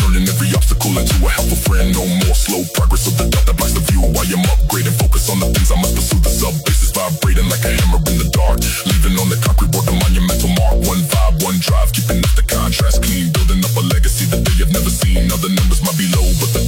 turning every obstacle into a helpful friend. No more slow progress of the doubt that blocks the view. I am upgrading, focus on the things I must pursue. The sub-bass is vibrating like a hammer in the dark, leaving on the concrete board a monumental mark. One vibe, one drive, keeping up the contrast clean, building up a legacy that they have never seen. Other numbers might be low, but the